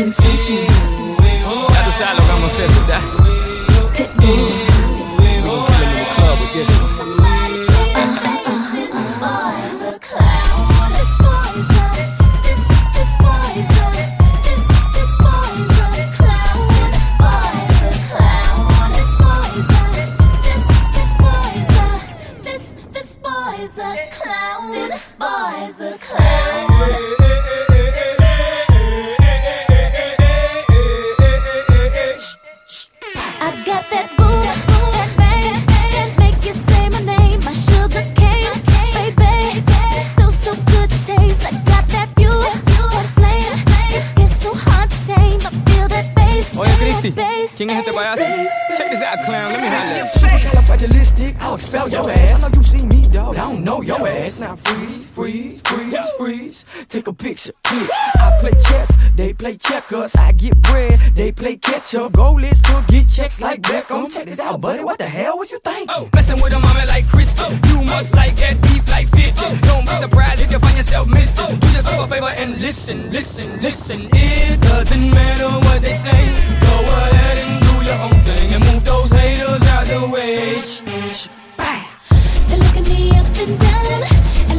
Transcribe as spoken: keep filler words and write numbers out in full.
been chasing you. Ya tú sabes lo que vamos a hacer, ¿verdad? Pitbull. We gon' kill him in the club with this one. This boy's a clown. This boy's a clown. I got that boom, that bang, that make you say my name, my sugar cane, baby. It's so so good to taste. I got that pure, that flame. It gets so hard to say, but feel that bass. Oye, Cristi, ¿quién es este payaso? Check this out, clown. Let me handle it. Supercalifragilistic, I'll expel your ass. I know you see me, dog. I don't know your ass. Now freeze, freeze, freeze, freeze. Take a picture, click. I play chess, they play checkers. I get bread, they play catch up. Goal is to get checks like Beckham. Check this out, buddy. What the hell was you thinking? Oh, messing with a mama like Crystal. You must like that beef like fifty. Don't be surprised if you find yourself missing. Do yourself a favor and listen, listen, listen. It doesn't matter what they say. Go ahead and do your own thing and move those haters out the way. Shh, shh, bam. They're looking me up and down,